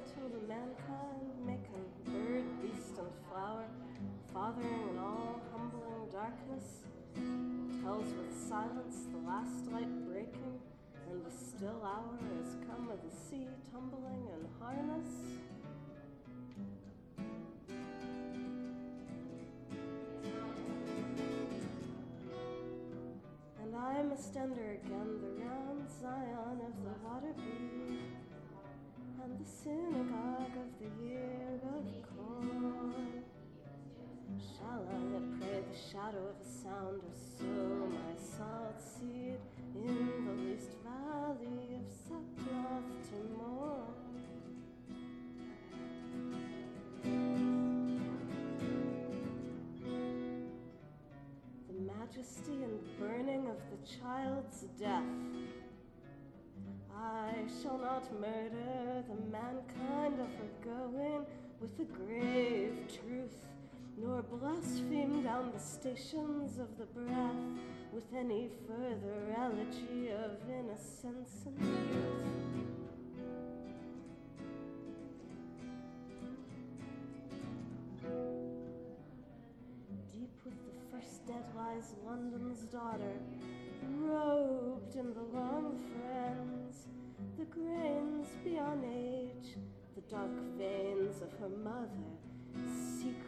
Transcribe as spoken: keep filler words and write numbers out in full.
till the mankind, making bird, beast, and flower, fathering in all humbling darkness, tells with silence the last light breaking, and the still hour is come of the sea tumbling in harness. And I must enter again the round Zion of the water bee, and the synagogue of the year of corn. Shall I that pray the shadow of a sound, or sow my salt seed in the least valley of sackcloth to mourn? The majesty and burning of the child's death. I shall not murder the mankind of her going with the grave truth, nor blaspheme down the stations of the breath with any further elegy of innocence and youth. Deep with the first dead lies London's daughter, robed in the long friends, the grains beyond age, the dark veins of her mother, secret